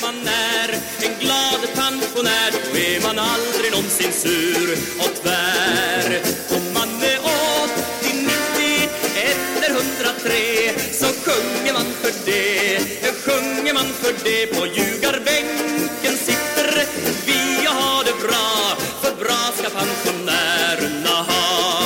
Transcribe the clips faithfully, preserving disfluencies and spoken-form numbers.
man är en glad pensionär, då är man aldrig någonsin sur och tvär. Om man är åttio, nittio eller hundratre, så sjunger man för det, sjunger man för det. På ljugarbänken sitter vi och har det bra, för bra ska pensionärerna ha.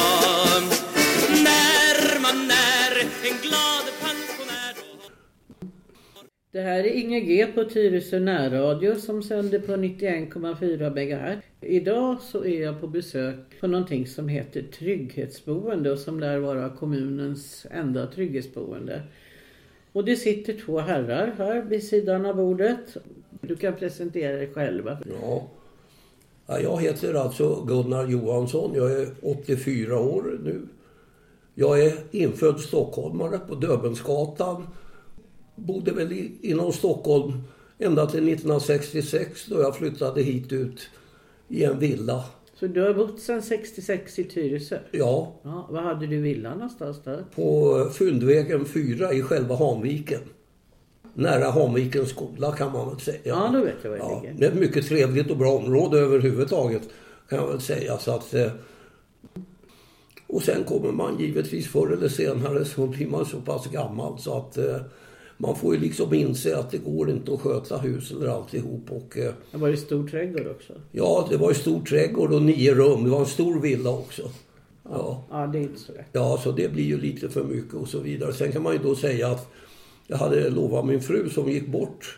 När man är en glad pensionär. Det här är Inge G på Tyresö närradio som sänder på nittioen komma fyra megahertz. Idag så är jag på besök på någonting som heter trygghetsboende och som lär vara kommunens enda trygghetsboende. Och det sitter två herrar här vid sidan av bordet. Du kan presentera dig själva. Ja. Ja, jag heter alltså Gunnar Johansson. Jag är åttiofyra år nu. Jag är infödd stockholmare på Döbensgatan. Bodde väl i, inom Stockholm ända till nittonhundrasextiosex då jag flyttade hit ut i en villa. Så du har bott sedan sextiosex i Tyresö? Ja. Ja. Vad hade du villan någonstans där? På Fyndvägen fyra i själva Hanviken. Nära Hanvikens skola kan man väl säga. Ja, då vet jag vad det ja, ligger. det är ett mycket trevligt och bra område överhuvudtaget kan jag väl säga. Så att, och sen kommer man givetvis förr eller senare så blir man så pass gammal så att man får ju liksom inse att det går inte att sköta hus eller alltihop. Och, det var ju stor trädgård också. Ja, det var ju stor trädgård och nio rum. Det var en stor villa också. Ja, ja det är inte så rätt. Ja, så det blir ju lite för mycket och så vidare. Sen kan man ju då säga att jag hade lovat min fru som gick bort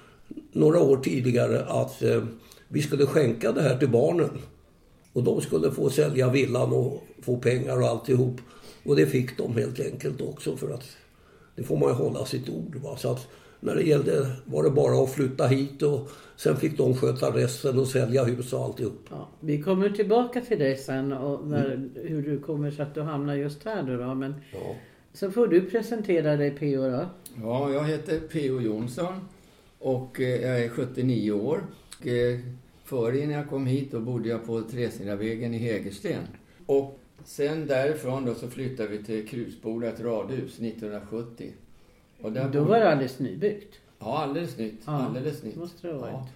några år tidigare att eh, vi skulle skänka det här till barnen. Och de skulle få sälja villan och få pengar och alltihop. Och det fick de helt enkelt också för att det får man ju hålla sitt ord. Va? Så att när det gällde var det bara att flytta hit och sen fick de sköta resten och sälja hus och alltihop. Ja, vi kommer tillbaka till dig sen och när, mm. hur du kommer så att du hamnar just här då. då men ja. Så får du presentera dig P O då. Ja, jag heter P O Jonsson och jag är sjuttionio år. Och före innan jag kom hit då bodde jag på Träsnäravägen i Hägersten. Och sen därifrån då så flyttade vi till Krusboda, ett radhus, nittonhundrasjuttio. Och där då var det alldeles nybyggt? Ja, alldeles nytt. Ja, alldeles nytt. Måste det ha varit. Ja.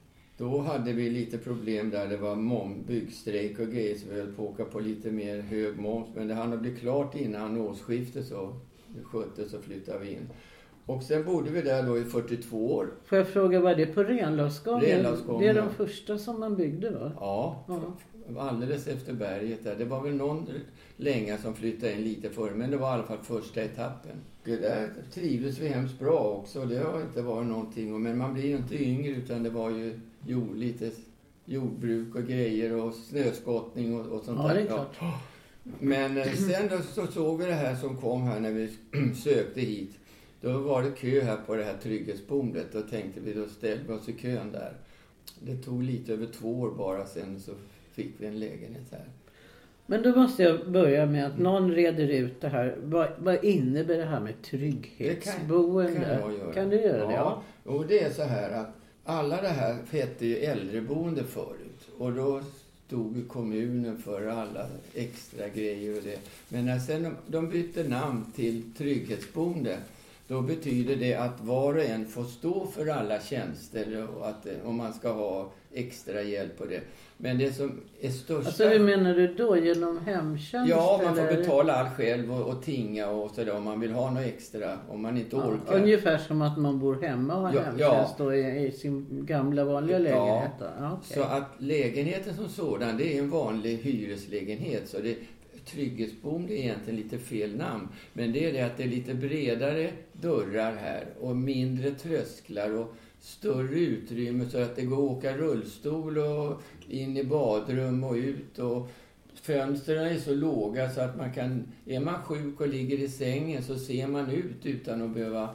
Då hade vi lite problem där det var mom, byggstrejk och grejer så vi höll på att åka på lite mer hög moms. Men det hann bli klart innan årsskiftet så skötte så flyttade vi in. Och sen bodde vi där då i fyrtiotvå år. Får jag fråga, var det på Renlagsgången? Renlagsgången. Det är de första som man byggde va? Ja, ja, alldeles efter berget där. Det var väl någon länga som flyttade in lite förr, men det var i alla fall första etappen. Det där trivdes vi hemskt bra också. Det har inte varit någonting, men man blir ju inte yngre utan det var ju jo, lite jordbruk och grejer och snöskottning och, och sånt ja, där. Det är klart. Ja. Men sen då så såg vi det här som kom här när vi sökte hit. Då var det kö här på det här trygghetsboendet. Då tänkte vi, då ställde vi oss i kön där. Det tog lite över två år bara sen så fick vi en lägenhet här. Men då måste jag börja med att någon reder ut det här. Vad, vad innebär det här med trygghetsboende? Det kan, kan jag göra. Kan du göra det? Ja, ja. Och det är så här att alla det här hette ju äldreboende förut. Och då stod kommunen för alla extra grejer och det. Men när sen de, de bytte namn till trygghetsboende, då betyder det att var och en får stå för alla tjänster och att om man ska ha extra hjälp på det. Men det som är största... Alltså hur menar du då? Genom hemtjänst? Ja, man får eller? betala allt själv och, och tinga och sådär om man vill ha något extra, om man inte ja, orkar. Ungefär som att man bor hemma och har ja, hemtjänst ja. då i, i sin gamla vanliga lägenhet. Ja, ja okay. Så att lägenheten som sådan, det är en vanlig hyreslägenhet. Så det, trygghetsboende är egentligen lite fel namn. Men det är det att det är lite bredare dörrar här och mindre trösklar och större utrymme så att det går att åka rullstol och in i badrum och ut och fönstren är så låga så att man kan, är man sjuk och ligger i sängen så ser man ut utan att behöva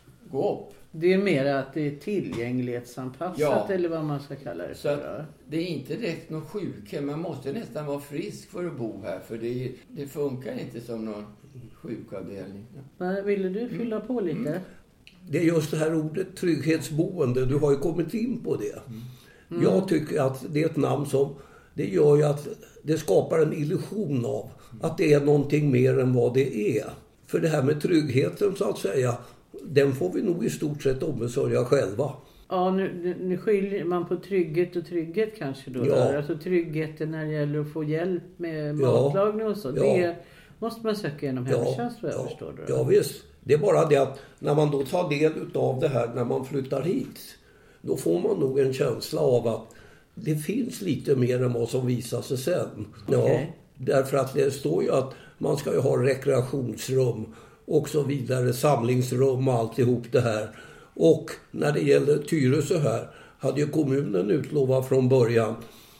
gå upp. Det är mer att det är tillgänglighetsanpassat ja. Eller vad man ska kalla det för. Så att det är inte direkt någon sjukhem. Man måste nästan vara frisk för att bo här för det, det funkar inte som någon sjukavdelning. Ja. Ville du fylla på lite? Mm. Det är just det här ordet trygghetsboende. Du har ju kommit in på det. Mm. Jag tycker att det är ett namn som det gör ju att det skapar en illusion av att det är någonting mer än vad det är. För det här med tryggheten så att säga, den får vi nog i stort sett ombesörja själva. Ja, nu, nu, nu skiljer man på trygghet och trygghet kanske då. Ja. Där. Alltså tryggheten när det gäller att få hjälp med Ja. matlagning och så. Ja. Det måste man söka genom Ja, hemtjänst vad jag ja, förstår. Då. ja visst. Det är bara det att när man då tar del av det här när man flyttar hit. Då får man nog en känsla av att det finns lite mer än vad som visar sig sen. Ja, Okej. därför att det står ju att man ska ju ha rekreationsrum och så vidare, samlingsrum och alltihop det här. Och när det gäller Tyresö här hade ju kommunen utlovat från början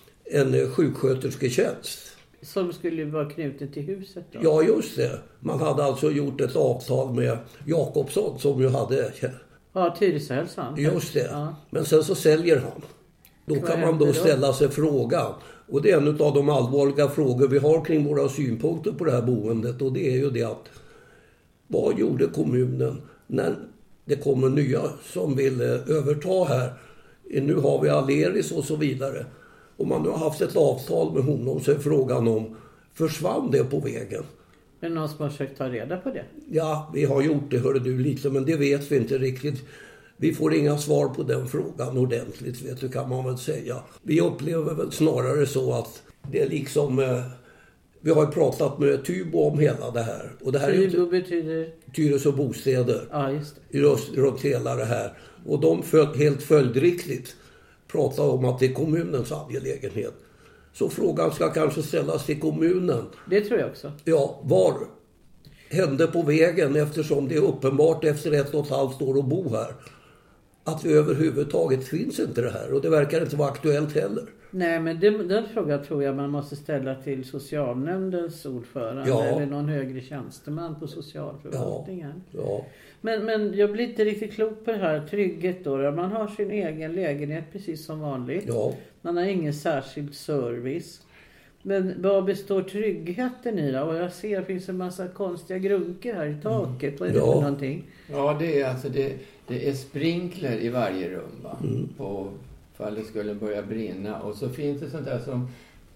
en sjukskötersketjänst. Som skulle vara knuten till huset då? Ja, just det. Man hade alltså gjort ett avtal med Jakobsson som ju hade... Ja, Tyresöhälsan. Just det. Ja. Men sen så säljer han. Då Vad kan man händer då då? ställa sig frågan. Och det är en av de allvarliga frågor vi har kring våra synpunkter på det här boendet. Och det är ju det att vad gjorde kommunen när det kommer nya som vill eh, överta här? Nu har vi Aleris och så vidare. Om man nu har haft ett avtal med honom så är frågan om försvann det på vägen? Är det någon som har försökt ta reda på det? Ja, vi har gjort det, hörde du, lite, men det vet vi inte riktigt. Vi får inga svar på den frågan ordentligt, vet du, kan man väl säga. Vi upplever väl snarare så att det är liksom... Eh, vi har ju pratat med Tybo om hela det här. Och det här är ju Tybo inte betyder... Tyresö bostäder Ja, just det. runt, runt hela det här. Och de föl, helt följdriktigt pratar om att det är kommunens angelägenhet. Så frågan ska kanske ställas till kommunen. Det tror jag också. Ja, var hände på vägen eftersom det är uppenbart efter ett och ett halvt år att bo här. Att det överhuvudtaget finns inte det här och det verkar inte vara aktuellt heller. Nej, men det, den frågan tror jag man måste ställa till socialnämndens ordförande Ja. eller någon högre tjänsteman på socialförvaltningen. Ja, Men, men jag blir inte riktigt klok på det här trygget då. Man har sin egen lägenhet precis som vanligt. ja. Man har ingen särskild service. Men vad består tryggheten i då? Och jag ser det finns en massa konstiga grunker här i taket. Vad är det Ja. för någonting? Ja, det är alltså det, det är sprinkler i varje rum, va? Mm. På fall det skulle börja brinna. Och så finns det sånt där som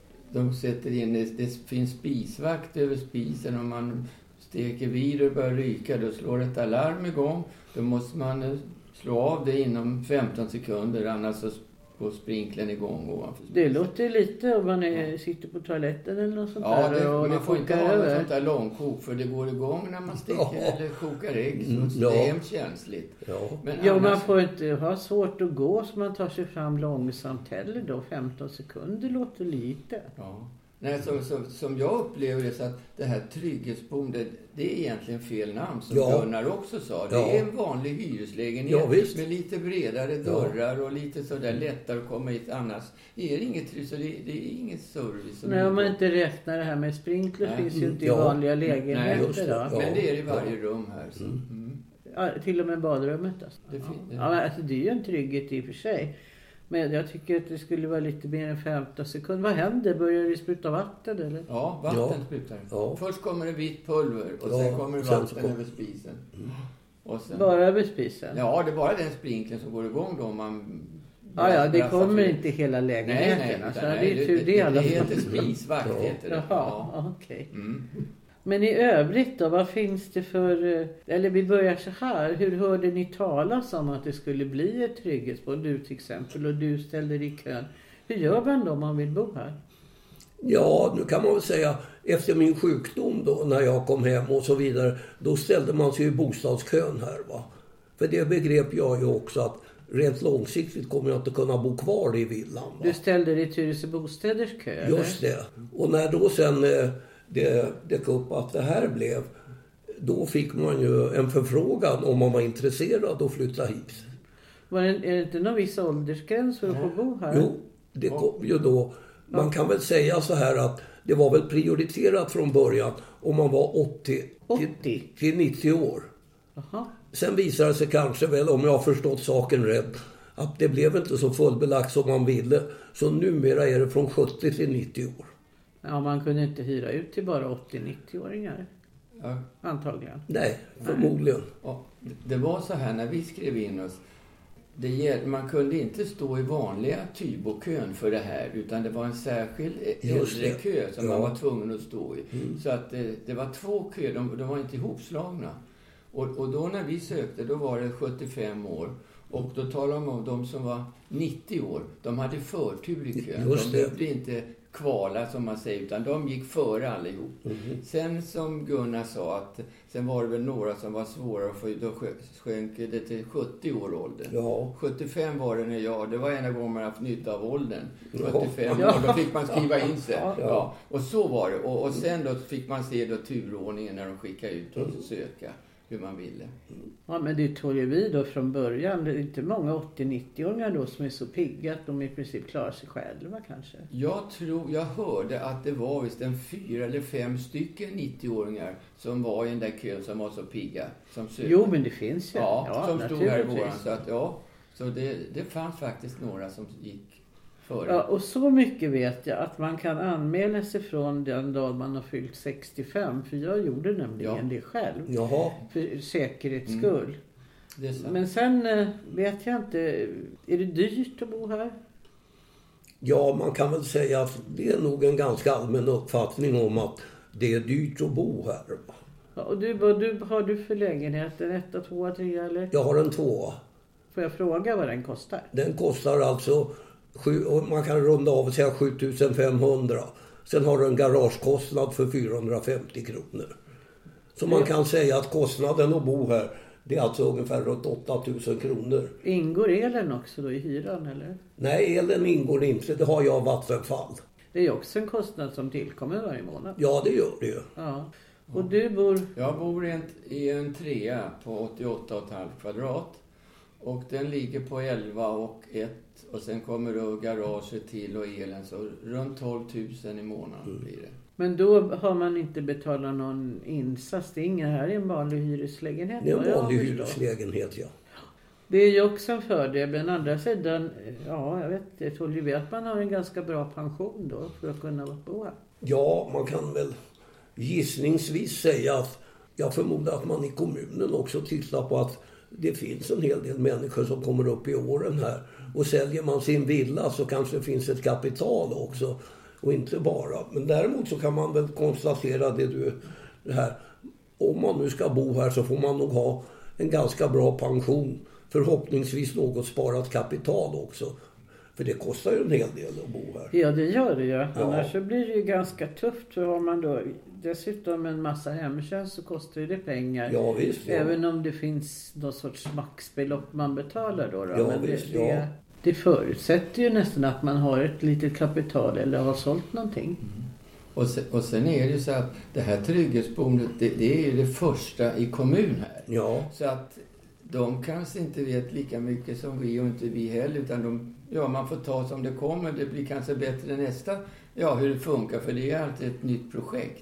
de sätter in, det, det finns spisvakt över spisen. Om man steker vid och börjar ryka, då slår ett alarm igång. Då måste man eh, slå av det inom femton sekunder, annars så går sprinklern igång ovanför spisen. Det låter lite om man är, sitter på toaletten eller något sånt Ja, där. det, och man får inte kokar ha något över. sånt där långkok, för det går igång när man steker Ja. eller kokar ägg. Så Mm, det ja. är hemskt känsligt. Ja. Men Ja, annars- man får inte ha svårt att gå så man tar sig fram långsamt heller då. femton sekunder låter lite. Ja. Nej, så, så, som jag upplever det så att det här trygghetsboom, det, det är egentligen fel namn som Ja. Gunnar också sa. Det Ja. är en vanlig hyreslägenhet Ja, visst. med lite bredare dörrar och lite sådär lättare att komma hit. Annars är det inget, så det, det är ingen service. Som Nej, om man är- inte räknar det här med sprinkler Nej. finns ju inte i Ja. vanliga Nej, lägenheter just det. då. Ja. Men det är i varje rum här. Så. Mm. Ja, till och med badrummet alltså. Det fin- Ja, men alltså det är ju en trygghet i och för sig. Men jag tycker att det skulle vara lite mer än femton sekunder. Vad händer? Börjar det spruta vatten eller? Ja, vatten Ja. sprutar. Ja. Först kommer det vitt pulver och Ja, sen kommer det sen vatten så- över spisen. Och sen, Bara över spisen? ja, det är bara den sprinkeln som går igång då om man... Ja, ja, det brassar kommer för- inte hela Nej, lägenheten. nej. alltså, utan det nej, är tur det i det, alla det fall. heter spisvakt, Ja. heter det. Jaha, Ja. okej. Mm. Men i övrigt då, vad finns det för... eh, Eller vi börjar så här. Hur hörde ni talas om att det skulle bli ett trygghetsboende? Du till exempel, och du ställde dig i kön. Hur gör man då om man vill bo här? Ja, nu kan man väl säga efter min sjukdom då när jag kom hem och så vidare. Då ställde man sig i bostadskön här va. För det begrep jag ju också att rent långsiktigt kommer jag inte kunna bo kvar i villan va. Du ställde dig i Tyresö Bostäders kö, eller? Just det. Och när då sen eh, det dök upp att det här blev, då fick man ju en förfrågan om man var intresserad att flytta hit. Var det, är det inte någon viss åldersgräns för att få bo här? Jo, det kom ju då. Man kan väl säga så här att det var väl prioriterat från början om man var åttio åttio? till nittio år. Jaha. Sen visade det sig kanske väl, om jag har förstått saken rätt, att det blev inte så fullbelagt som man ville. Så numera är det från sjuttio till nittio år. Ja, man kunde inte hyra ut till bara åttio-nittio-åringar. Ja. Antagligen. Nej, förmodligen. Och det var så här när vi skrev in oss. Det gäll, man kunde inte stå i vanliga Tybokön för det här, utan det var en särskild Just det. äldrekö som Ja. man var tvungen att stå i. Mm. Så att det, det var två köer, de, de var inte ihopslagna. Och, och då när vi sökte, då var det sjuttiofem år. Och då talar de om de som var nittio år. De hade förtur i kön. Just de det. behövde inte kvala som man säger, utan de gick före allihop. Mm-hmm. Sen som Gunnar sa, att sen var det väl några som var svårare att få, då sjönk det till sjuttio år åldern. Ja. sjuttiofem var det när jag, det var ena gången man haft nytta av åldern. Ja. sjuttiofem Ja. år, då fick man skriva in sig. Ja. Ja. Och så var det. Och, och sen då fick man se då turordningen när de skickade ut och söka hur man ville. Ja, men det tog ju vi då från början. Det är inte många åttio-nittio-åringar då som är så pigga att de i princip klarar sig själva kanske. Jag tror, jag hörde att det var visst en fyra eller fem stycken nittio-åringar som var i den där kön som var så pigga. Som sökte. Jo, men det finns ju. Ja, ja som stod här i våran. Så, att, ja, så det, det fanns faktiskt några som gick före. Ja, och så mycket vet jag att man kan anmäla sig från den dag man har fyllt sextiofem. För jag gjorde nämligen Ja. det själv. Jaha. För säkerhets skull. Mm. Det är sant. Men sen eh, vet jag inte. Är det dyrt att bo här? Ja, man kan väl säga att det är nog en ganska allmän uppfattning om att det är dyrt att bo här. Ja, och du, vad du, har du för lägenhet? En etta, tvåa, trea eller? Jag har en tvåa. Får jag fråga vad den kostar? Den kostar alltså, sju, och man kan runda av och säga sju tusen femhundra. Sen har du en garagekostnad för fyrahundrafemtio kronor. Så man kan säga att kostnaden att bo här, det är alltså ungefär runt åtta tusen kronor. Ingår elen också då i hyran eller? Nej, elen ingår inte. Det har jag Vattenfall. Det är ju också en kostnad som tillkommer varje månad. Ja, det gör det ju. Ja. Och du bor... Jag bor i en, i en trea på åttioåtta komma fem kvadrat. Och den ligger på elva och ett. Och sen kommer då garaget till och elen. Så runt tolv tusen i månaden blir det. Men då har man inte betalat någon insats. Det är ingen här i en vanlig hyreslägenhet. Det är vad en jag vanlig förstår. hyreslägenhet, ja. Det är ju också en fördel. Men andra sidan, ja jag vet, det tål ju att man har en ganska bra pension då för att kunna bo här. Ja, man kan väl gissningsvis säga att jag förmodar att man i kommunen också tittar på att det finns en hel del människor som kommer upp i åren här. Och säljer man sin villa så kanske det finns ett kapital också. Och inte bara. Men däremot så kan man väl konstatera det du... Det här. Om man nu ska bo här så får man nog ha en ganska bra pension. Förhoppningsvis något sparat kapital också. För det kostar ju en hel del att bo här. Ja, det gör det ju. Ja. Ja. Annars så blir det ju ganska tufft. För har man då dessutom en massa hemtjänst så kostar det pengar. Ja, visst. Ja. Även om det finns någon sorts maxbelopp man betalar då. då. Ja, Men visst, det, ja. det, det förutsätter ju nästan att man har ett litet kapital eller har sålt någonting. Och sen, och sen är det ju så att det här trygghetsboendet, det, det är ju det första i kommun här. Ja. Så att de kanske inte vet lika mycket som vi och inte vi heller. Utan de, ja, man får ta som det kommer. Det blir kanske bättre nästa. Ja, hur det funkar. För det är alltid ett nytt projekt.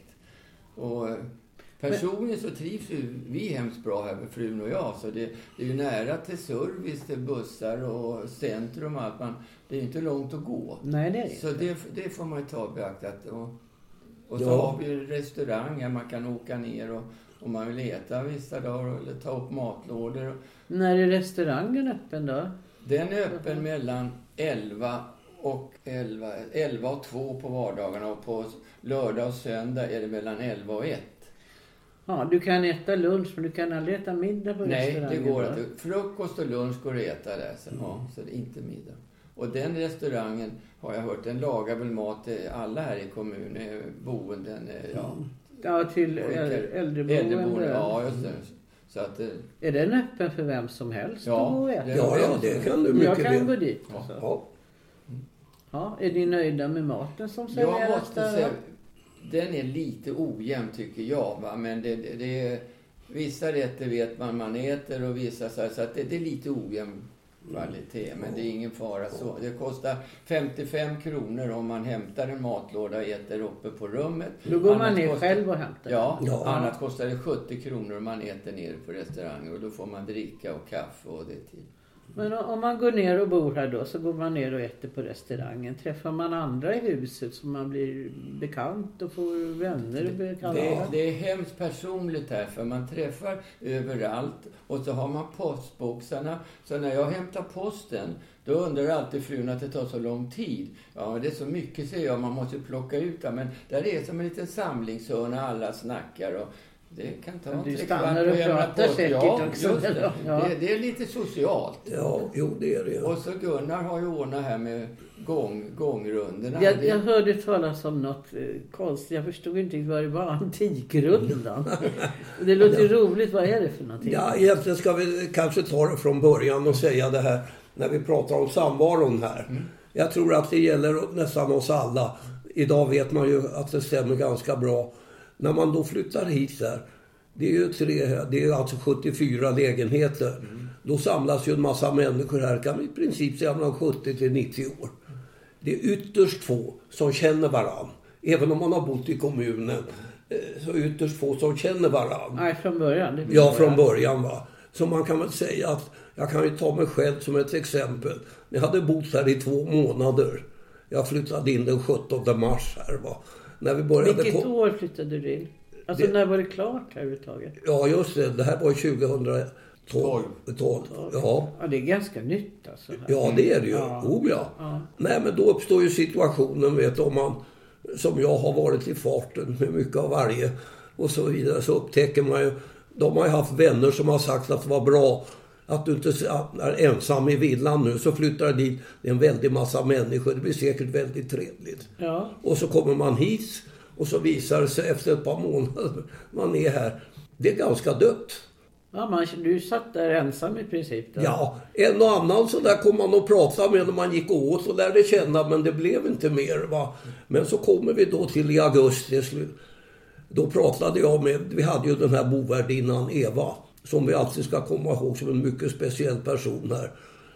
Och personligen så trivs ju vi hemskt bra här med frun och jag. Så det, det är ju nära till service, till bussar och centrum och allt. Man, det är ju inte långt att gå. Nej, det är det Så det, det får man ju ta beaktat. Och, och så Ja. har vi restauranger. Man kan åka ner och om man vill äta vissa dagar eller ta upp matlådor. När är restaurangen öppen då? Den är öppen mellan elva och elva, elva och två på vardagarna och på lördag och söndag är det mellan elva och ett. Ja, du kan äta lunch men du kan aldrig äta middag på Nej, restaurangen. det går då? inte. Frukost och lunch går att äta där. Så, ja, så det är inte middag. Och den restaurangen har jag hört, den lagar väl mat till alla här i kommunen, boenden, ja. Ja, till äl- äldreboende. Äldreboende, ja just det. Så att, Är den öppen för vem som helst Ja, att gå och äta? det- Ja, ja, det kan du mycket Jag kan väl. gå dit. Ja. Alltså. Ja. Ja, är ni nöjda med maten som jag serveras måste där? säga, den är lite ojämn tycker jag. Va? Men det, det, det är, vissa rätter vet man man äter och vissa så, här, så att det, det är lite ojämn kvalitet. Men det är ingen fara så. Det kostar femtiofem kronor om man hämtar en matlåda och äter uppe på rummet. Då går man Annars ner kostar, själv och hämtar. Ja, Ja. annars kostar det sjuttio kronor om man äter nere på restauranger. Och då får man dricka och kaffe och det till. Men om man går ner och bor här då så går man ner och äter på restaurangen. Träffar man andra i huset så man blir bekant och får vänner bekanta? Det, det är hemskt personligt här för man träffar överallt och så har man postboxarna. Så när jag hämtar posten då undrar alltid frun att det tar så lång tid. Ja, det är så mycket säger jag, man måste plocka ut det. Men där är som en liten samlingshörna, alla snackar och Det kan ta Du tre stannar kvart och en pratar rapport. säkert Ja, också. just det. Ja. Det, det är lite socialt. Ja, jo det är det. Och så Gunnar har ju ordnat här med gång, gångrundorna. Jag, Det- jag hörde talas om något eh, konstigt. Jag förstod inte vad det var. Antikrundan. Det låter ju roligt. Vad är det för någonting? Ja, egentligen ska vi kanske ta det från början och säga det här när vi pratar om samvaron här. Mm. Jag tror att det gäller nästan oss alla. Idag vet man ju att det stämmer ganska bra. När man då flyttar hit där, det är ju tre, det är alltså sjuttiofyra lägenheter. Mm. Då samlas ju en massa människor här, kan vi i princip säga mellan sjuttio till nittio år. Det är ytterst få som känner varann. Även om man har bott i kommunen så är ytterst få som känner varann. Nej, från början. Det Ja, från början va. Så man kan väl säga att jag kan ju ta mig själv som ett exempel. Jag hade bott här i två månader. Jag flyttade in den sjuttonde mars här va. När vi började Vilket kom... år flyttade du in? Alltså Det- när var det klart här överhuvudtaget? Ja, just det. Det här var tjugohundratolv. tolv. Ja. Ja, det är ganska nytt alltså. Ja, det är det ju. Ja. Oh, ja. Ja. Nej, men då uppstår ju situationen, vet du, om man, som jag har varit i farten med mycket av varje och så vidare, så upptäcker man ju, de har ju haft vänner som har sagt att det var bra att du inte är ensam i villan nu, så flyttar du dit, det är en väldig massa människor, det blir säkert väldigt trevligt. Ja. Och så kommer man hit och så visar det sig efter ett par månader man är här, det är ganska dött. Ja, man, du satt där ensam i princip då. Ja, en och annan så där kom man och pratade med när man gick åt och lärde känna, men det blev inte mer va. Men så kommer vi då till i augusti slut. Då pratade jag med, vi hade ju den här bovärdinnan Eva, som vi alltid ska komma ihåg som en mycket speciell person här.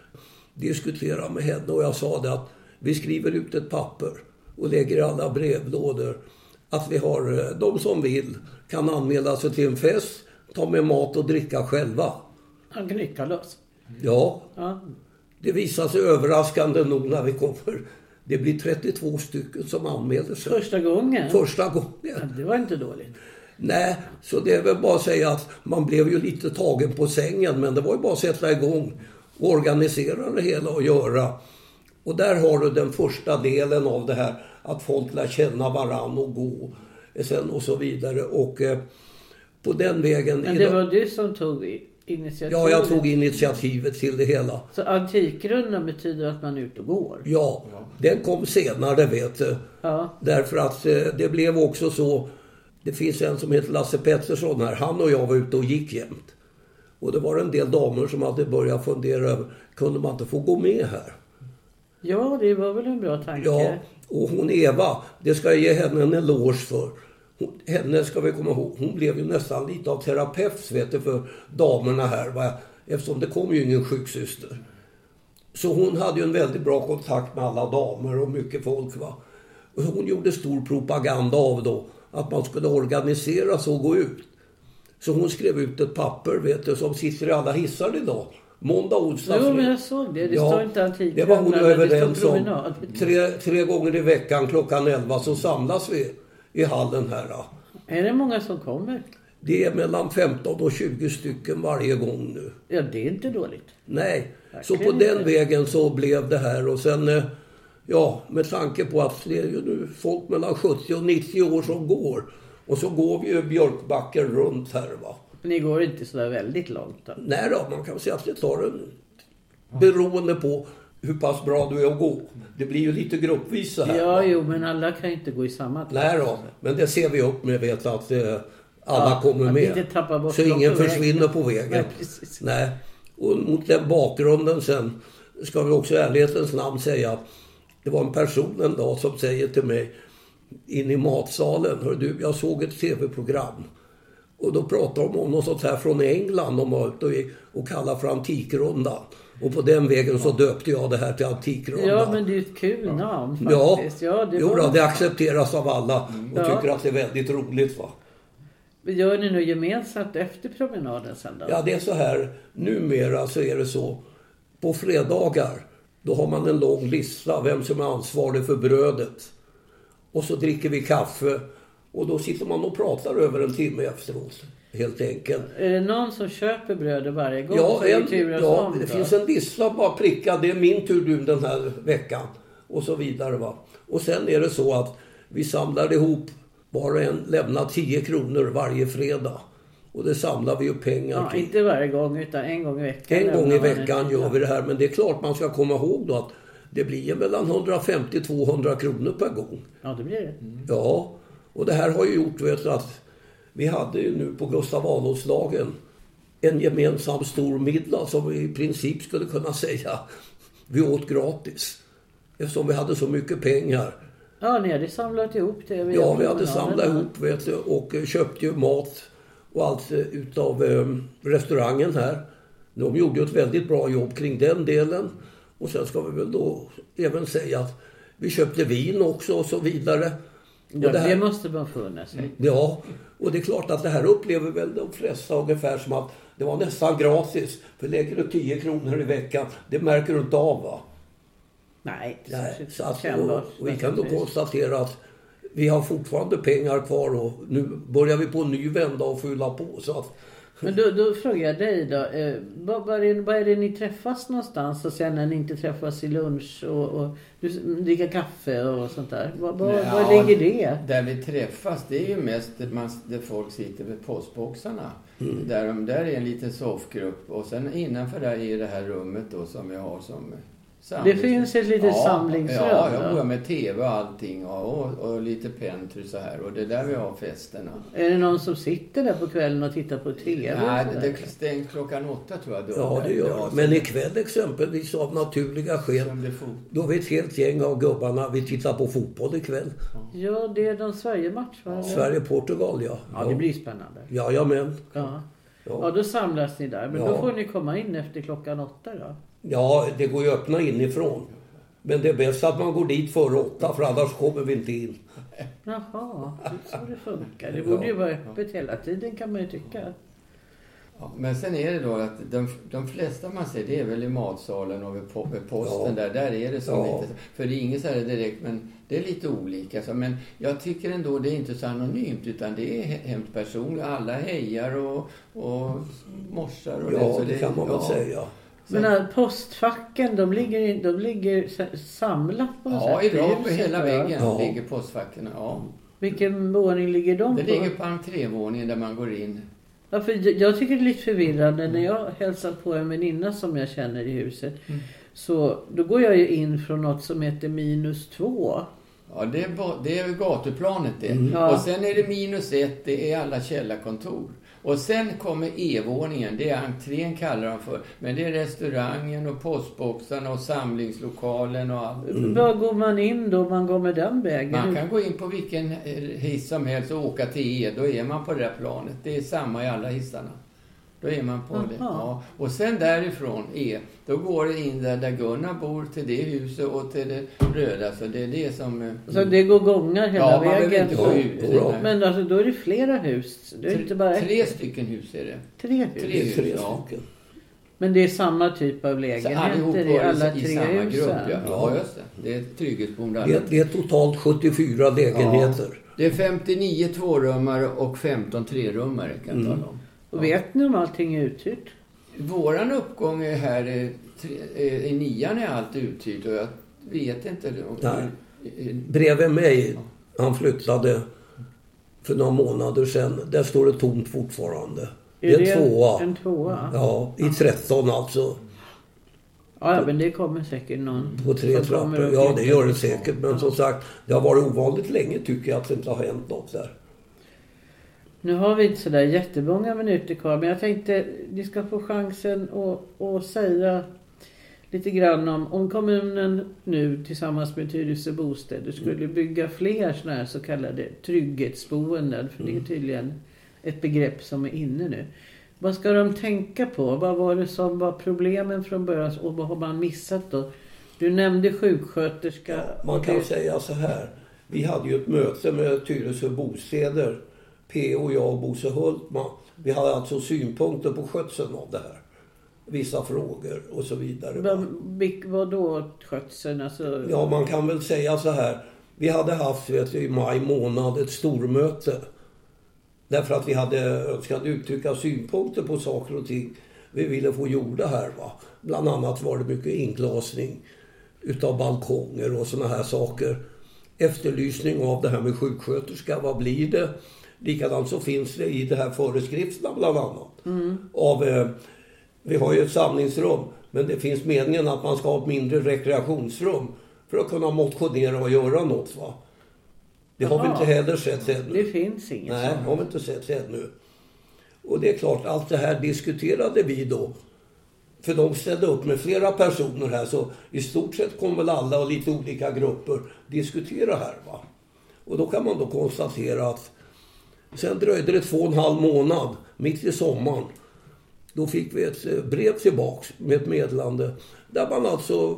Diskutera med henne och jag sa det att vi skriver ut ett papper och lägger i alla brevlådor att vi har, de som vill kan anmäla sig till en fest, ta med mat och dricka själva. Han knyckar loss. Ja, Ja. det visar sig överraskande nog när vi kommer. Det blir trettiotvå stycken som anmäler sig. Första gången? Första gången. Ja, det var inte dåligt. Nej, så det är väl bara att säga att man blev ju lite tagen på sängen. Men det var ju bara att sätta igång och organisera det hela och göra. Och där har du den första delen av det här. Att folk lär känna varann och gå. Sen och så vidare. Och eh, på den vägen... Men det var du som tog initiativet? Ja, jag tog initiativet till det hela. Så antikrundan betyder att man är ute och går? Ja, den kom senare vet du. Ja. Därför att eh, det blev också så. Det finns en som heter Lasse Pettersson här. Han och jag var ute och gick jämt. Och det var en del damer som hade börjat fundera över. Kunde man inte få gå med här? Ja, det var väl en bra tanke. Ja, och hon Eva. Det ska jag ge henne en eloge för. Hon, henne ska vi komma ihåg. Hon blev ju nästan lite av terapeut vet du, för damerna här. Va? Eftersom det kom ju ingen sjuksyster. Så hon hade ju en väldigt bra kontakt med alla damer och mycket folk va. Och hon gjorde stor propaganda av då. Att man skulle organisera sig och gå ut. Så hon skrev ut ett papper vet du, som sitter i alla hissar idag. Måndag, onsdag, Jo, men fredag. jag såg det. Det Ja, står inte antikrundan. det var hon men det överens står om. promenad. Tre, tre gånger i veckan klockan elva så samlas vi i hallen här. Då. Är det många som kommer? Det är mellan femton och tjugo stycken varje gång nu. Ja, det är inte dåligt. Nej, så Verkligen på den inte. vägen så blev det här. Och sen, eh, ja, med tanke på att det är ju nu folk mellan sjuttio och nittio år som går. Och så går vi ju Björkbacken runt här va. Ni går inte så där väldigt långt då? Nej då, man kan säga att det tar en... Beroende på hur pass bra du är att gå. Det blir ju lite gruppvis så här. Ja, va? jo, men alla kan inte gå i samma takt. Nej då, men det ser vi upp med vet att eh, alla Ja, kommer att med. inte tappa bort så dem ingen på vägen. försvinner på vägen. Nej, precis. Nej. Och mot den bakgrunden sen ska vi också i ärlighetens namn säga att det var en person en dag som säger till mig in i matsalen. Hör du, jag såg ett tv-program. Och då pratade de om något sånt här från England de var ute och, och kallade för Antikrundan. Och på den vägen så döpte jag det här till Antikrundan. Ja, men det är ett kul namn Ja, faktiskt. Ja, det jo, var... då, det accepteras av alla och Ja. tycker att det är väldigt roligt va. Gör ni nu gemensamt efter promenaden sen då? Ja, det är så här. Numera så är det så. På fredagar, då har man en lång lista vem som är ansvarig för brödet. Och så dricker vi kaffe. Och då sitter man och pratar över en timme efteråt. Helt enkelt. Är det någon som köper brödet varje gång? Ja, så är en, det turas ja om det då? finns en lista bara pricka. Det är min tur du den här veckan. Och så vidare va. Och sen är det så att vi samlar ihop. Var och en lämnar tio kronor varje fredag. Och det samlar vi ju pengar Ja, till. inte varje gång utan en gång i veckan. En gång i veckan gör vi det här. Men det är klart man ska komma ihåg då att det blir mellan hundrafemtio till tvåhundra kronor per gång. Ja, det blir det. Mm. Ja, och det här har ju gjort vet du, att vi hade ju nu på Gustav Adolfsdagen en gemensam stor middag som vi i princip skulle kunna säga vi åt gratis. Eftersom vi hade så mycket pengar. Ja, ni hade samlat ihop det. Ja, vi hade samlat ihop vet du, och köpte ju mat och allt utav eh, restaurangen här. De gjorde ju ett väldigt bra jobb kring den delen. Och sen ska vi väl då även säga att vi köpte vin också och så vidare. Ja, och det, här, det måste man funna sig. Ja, och det är klart att det här upplever väl de flesta ungefär som att det var nästan gratis. För lägger du tio kronor i veckan, det märker du inte av va? Nej, Nej, så att, kännbart, och, och vi kan då konstatera att vi har fortfarande pengar kvar och nu börjar vi på en ny vända och fylla på. Så att, men då, då frågar jag dig då, eh, vad, vad, är, vad är det ni träffas någonstans och sen när ni inte träffas i lunch och, och du dricker kaffe och sånt där? Vad, vad, ja, vad ligger det? Där vi träffas, det är ju mest man, där folk sitter vid postboxarna. Mm. Där, de, där är en liten soffgrupp och sen innanför där är det här rummet då som vi har som... Det finns ett litet ja, samlingsrum. Ja, jag bor med tv och allting och, och, och lite pentry så här. Och det är där vi har festerna. Är det någon som sitter där på kvällen och tittar på tv? Nej, det stängs klockan åtta tror jag. Då. Ja, det gör det. Men ikväll exempelvis av naturliga skäl. Då är vi ett helt gäng av gubbarna. Vi tittar på fotboll ikväll. Ja, det är någon Sverige-match va? Sverige-Portugal, ja. Ja, det blir spännande. Jajamän. Ja. Ja, då samlas ni där. Men ja. Då får ni komma in efter klockan åtta då. Ja, det går ju att öppna inifrån. Men det är bäst att man går dit före åtta för annars kommer vi inte in. Jaha, det är så det funkar. Det borde ju vara öppet hela tiden kan man ju tycka. Ja, men sen är det då att de, de flesta man ser det är väl i matsalen och vid posten ja. där. Där är det så ja. lite. För det är inget så här direkt men det är lite olika. Så, men jag tycker ändå det är inte så anonymt utan det är hemskt personligt. Alla hejar och, och morsar och ja, det. Ja, det, det kan man väl ja. säga. Men här, postfacken, de ligger, de ligger samlat på något ja, sätt? Ja, idag på hela väggen ja. ligger postfacken. Ja. Vilken våning ligger de det på? Det ligger på entrévåningen där man går in. Ja, för jag tycker det är lite förvirrande när jag hälsar på en väninna som jag känner i huset. Mm. Så då går jag ju in från något som heter minus två. Ja, det är, det är gatuplanet det. Mm. Ja. Och sen är det minus ett, det är alla källarkontor. Och sen kommer E-våningen, det är entrén kallar de för. Men det är restaurangen och postboxarna och samlingslokalen och allt. Mm. Var går man in då man går med den vägen? Man kan gå in på vilken hiss som helst och åka till E, då är man på det där planet. Det är samma i alla hissarna. Då är man på Aha. det. Ja. Och sen därifrån E, då går det in där, där Gunnar bor till det huset och till det röda. Så det är det som... Så det går gångar hela ja, vägen? Inte gå ut, ja. Men alltså då är det flera hus? Det är tre, inte bara ett. tre stycken hus är det. Tre hus? Tre hus, tre ja. stycken. Men det är samma typ av lägenheter i alla i tre samma husen? grupp, ja. Ja, just det. Det är ett trygghetsboende. Det, det är totalt sjuttiofyra lägenheter. Ja. Det är femtionio tvårummare och femton trerummare kan jag mm. tala om. Och ja. Vet ni om allting är uthyrt? Våran uppgång är här är tre, är, i nian är allt uthyrt och jag vet inte. Nej. Bredvid mig, han flyttade för några månader sedan. Där står det tomt fortfarande. Är det är en tvåa. En tvåa? Ja, i tretton alltså. Ja, men det kommer säkert någon. På tre trappor. Ja, det gör det säkert. Men som sagt, det har varit ovanligt länge tycker jag att det inte har hänt något där. Nu har vi inte sådär jättemånga minuter kvar. Men jag tänkte ni ska få chansen att, att säga lite grann om om kommunen nu tillsammans med Tyresö bostäder skulle bygga fler sådana här så kallade trygghetsboenden. För det är tydligen ett begrepp som är inne nu. Vad ska de tänka på? Vad var det som var problemen från början och vad har man missat då? Du nämnde sjuksköterska. Ja, man kan säga så här. Vi hade ju ett möte med Tyresö bostäder. P och jag och Bosse Hultman. Vi hade alltså synpunkter på skötseln av det här. Vissa frågor och så vidare. Vad, vad då skötseln? Alltså... Ja, man kan väl säga så här. Vi hade haft vet du, i maj månad ett stormöte. Därför att vi hade önskat uttrycka synpunkter på saker och ting vi ville få gjorda här. Va? Bland annat var det mycket inglasning utav balkonger och såna här saker. Efterlysning av det här med sjuksköterska. Vad blir det? Likadant så finns det i det här föreskrifterna bland annat. Mm. Av, eh, vi har ju ett samlingsrum, men det finns meningen att man ska ha ett mindre rekreationsrum för att kunna motionera och göra något, va? Det har Aha. vi inte heller sett ännu. Det finns inget. Nej, det har vi inte sett ännu. Och det är klart, allt det här diskuterade vi då. För de ställde upp med flera personer här, så i stort sett kommer väl alla och lite olika grupper diskutera här, va? Och då kan man då konstatera att sen dröjde det två och en halv månad, mitt i sommaren. Då fick vi ett brev tillbaks med ett meddelande där man alltså,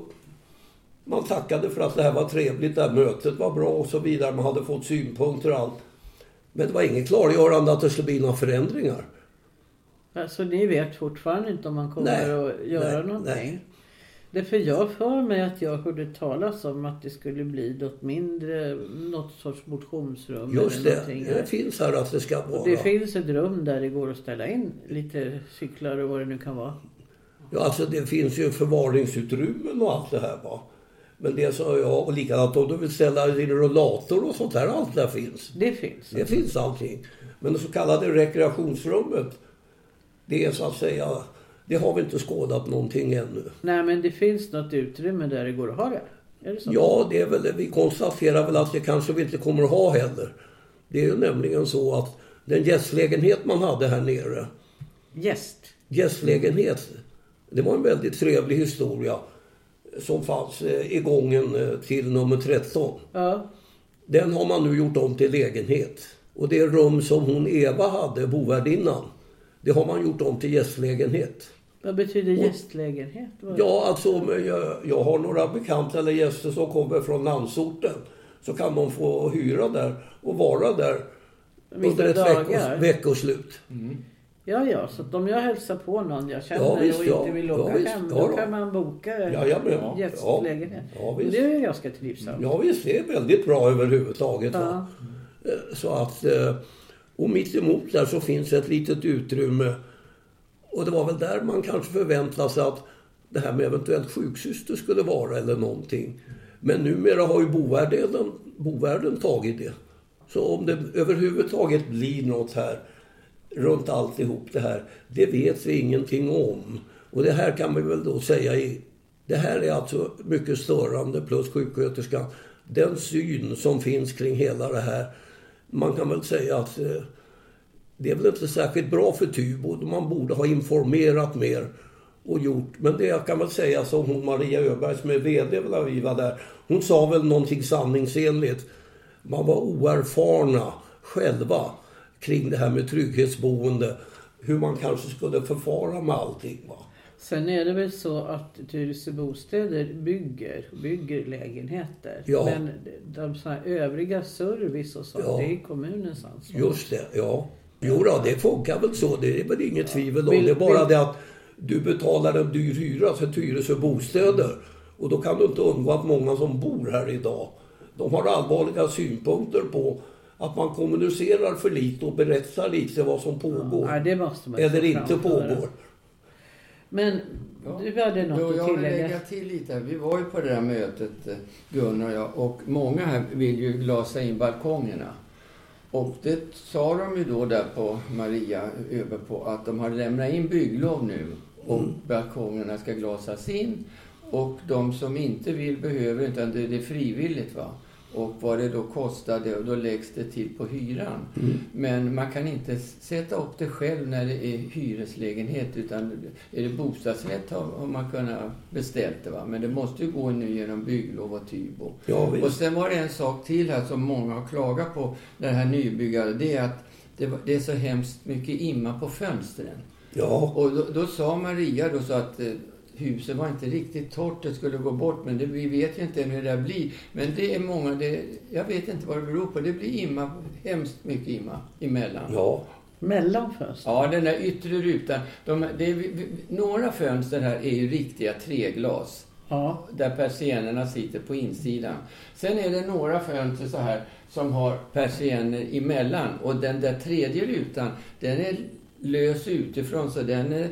man tackade för att det här var trevligt, det här mötet var bra och så vidare. Man hade fått synpunkter och allt. Men det var inget klargörande att det skulle bli några förändringar. Alltså ni vet fortfarande inte om man kommer nej, att göra nej, någonting? Nej. Därför jag för mig att jag hörde talas om att det skulle bli något mindre, något sorts motionsrum. Just det, det finns här att det ska vara. Och det finns ett rum där det går att ställa in lite cyklar och vad det nu kan vara. Ja, alltså det finns ju förvaringsutrymmen och allt det här, va. Men det sa jag, och likadant om du vill ställa din rollator och sånt här, allt där finns. Det finns. Det finns allting. Men det så kallade rekreationsrummet, det är så att säga, det har vi inte skådat någonting ännu. Nej, men det finns något utrymme där det går att ha det. Är det så? Ja, det är väl, vi konstaterar väl att det kanske vi inte kommer att ha heller. Det är ju nämligen så att den gästlägenhet man hade här nere. Gäst? Gästlägenhet. Det var en väldigt trevlig historia som fanns i gången till nummer tretton. Ja. Den har man nu gjort om till lägenhet. Och det rum som hon Eva hade, bovärdinnan, det har man gjort om till gästlägenhet. Vad betyder gästlägenhet? Och, ja, alltså jag, jag har några bekanta eller gäster som kommer från landsorten. Så kan de få hyra där och vara där vissa under ett dagar. veckos, veckoslut. Mm. Ja, ja, så om jag hälsar på någon jag känner ja, visst, och ja. inte vill åka ja, visst, hem, ja, då då kan man boka ja, ja, men, ja, gästlägenhet. Ja, ja, det är jag ganska trivsamt. Ja, visst, det är väldigt bra överhuvudtaget. Ja. Va? Så att, och mitt emot där så finns ett litet utrymme. Och det var väl där man kanske förväntade sig att det här med eventuellt sjuksyster skulle vara eller någonting. Men numera har ju bovärden, bovärden tagit det. Så om det överhuvudtaget blir något här runt alltihop det här, det vet vi ingenting om. Och det här kan vi väl då säga i, det här är alltså mycket störande plus sjuksköterskan. Den syn som finns kring hela det här, man kan väl säga att eh, det är väl inte särskilt bra för Tybo. Man borde ha informerat mer och gjort. Men det jag kan väl säga som hon Maria Öberg som är vd när vi var där. Hon sa väl någonting sanningsenligt. Man var oerfarna själva kring det här med trygghetsboende. Hur man kanske skulle förfara med allting, va? Sen är det väl så att Tyresö bostäder bygger, bygger lägenheter. Ja. Men de så här övriga service och sånt, ja. Det är kommunens ansvar. Just det, ja. Jo då, det funkar väl så. Det är väl inget tvivel om. Vill, det är bara vill... det att du betalar en dyr hyra för Tyresö bostäder. Och då kan du inte undgå att många som bor här idag, de har allvarliga synpunkter på att man kommunicerar för lite och berättar lite vad som pågår. Ja, det måste man eller inte pågår. Men ja. Du hade något Då, att jag vill tillägga. lägga till lite. Vi var ju på det där mötet, Gunnar och jag. Och många här vill ju glasa in balkongerna. Och det sa de ju då där på Maria över på att de har lämnat in bygglov nu. Och mm. balkongerna ska glasas in. Och de som inte vill behöver inte, det, det är frivilligt, va. Och vad det då kostade, och då läggs det till på hyran. Mm. Men man kan inte sätta upp det själv när det är hyreslägenhet, utan är det bostadsrätt har man kunnat beställt det, va. Men det måste ju gå nu genom bygglov och Tybo. Ja, och sen var det en sak till här som många har klagat på det här nybyggare. Det är att det, det är så hemskt mycket imma på fönstren. Ja. Och då, då sa Maria då så att huset var inte riktigt torrt, det skulle gå bort, men det, vi vet ju inte hur det blir. Men det är många, det, jag vet inte vad det beror på, det blir imma, hemskt mycket imma emellan. Ja. Mellan fönster? Ja, den där yttre rutan. De, det är, några fönster här är ju riktiga treglas. Ja. Där persiennerna sitter på insidan. Sen är det några fönster så här som har persienner emellan. Och den där tredje rutan, den är lös utifrån, så den är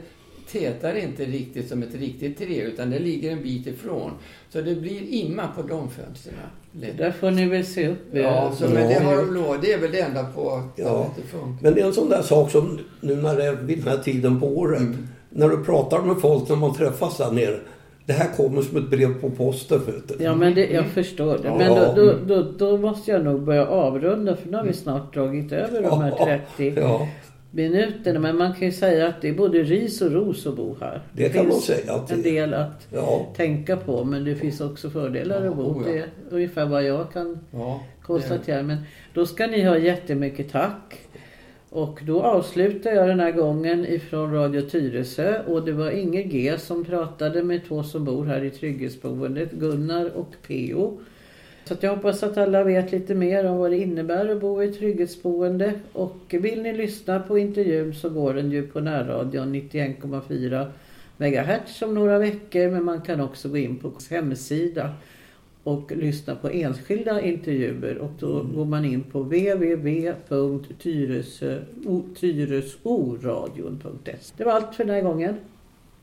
tätar inte riktigt som ett riktigt tre, utan det ligger en bit ifrån. Så det blir imma på de fönsterna. Där får ni väl se upp. Ja, så, men det har de lov. Det är väl det enda på att ja. det funkar. Men det är en sån där sak som nu när det är vid den här tiden på året. Mm. När du pratar med folk när man träffas där nere. Det här kommer som ett brev på posten. Ja, men det, jag förstår det. Men då, då, då, då måste jag nog börja avrunda. För nu har vi snart dragit över de här trettio ja. minuterna. Men man kan ju säga att det är både ris och ros att bo här. Det, det kan man säga. Att det... en del att ja. tänka på. Men det finns också fördelar ja, att bo. Oh ja. Det är ungefär vad jag kan ja, konstatera. Men då ska ni ha jättemycket tack. Och då avslutar jag den här gången ifrån Radio Tyresö. Och det var Inge G som pratade med två som bor här i trygghetsboendet, Gunnar och P O. Så att jag hoppas att alla vet lite mer om vad det innebär att bo i trygghetsboende. Och vill ni lyssna på intervjun så går den ju på närradion nittioen komma fyra megahertz om några veckor. Men man kan också gå in på hemsida och lyssna på enskilda intervjuer. Och då mm. går man in på w w w punkt tyresoradion punkt se. Det var allt för den här gången.